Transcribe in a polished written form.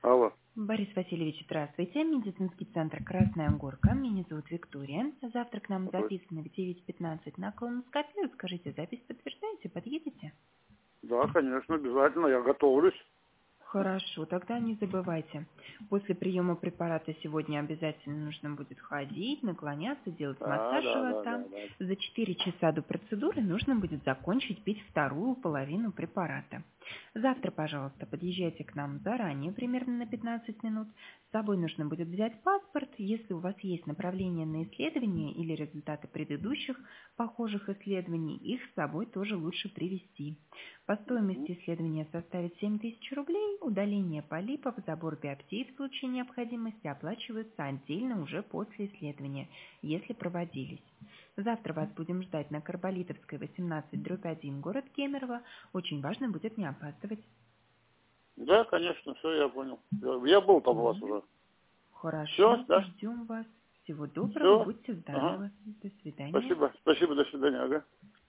Алло. Борис Васильевич, здравствуйте. Медицинский центр «Красная Горка». Меня зовут Виктория. Завтра к нам записано в 9:15 на колоноскопию. Скажите, запись подтверждаете? Подъедете? Да, конечно, обязательно. Я готовлюсь. Хорошо, тогда не забывайте. После приема препарата сегодня обязательно нужно будет ходить, наклоняться, делать массаж живота. Да. За 4 часа до процедуры нужно будет закончить пить вторую половину препарата. Завтра, пожалуйста, подъезжайте к нам заранее, примерно на 15 минут. С собой нужно будет взять паспорт. Если у вас есть направление на исследование или результаты предыдущих похожих исследований, их с собой тоже лучше привезти. По стоимости исследования составит 7000 рублей. Удаление полипов, забор биопсий в случае необходимости оплачиваются отдельно уже после исследования, если проводились. Завтра вас будем ждать на Карболитовской, 18/1, город Кемерово. Очень важно будет не опаздывать. Да, конечно, все, я понял. Я был там у вас уже. Хорошо, Все, да? ждем вас. Всего доброго, Все. будьте Ага. здоровы. До свидания. Спасибо, до свидания, ага.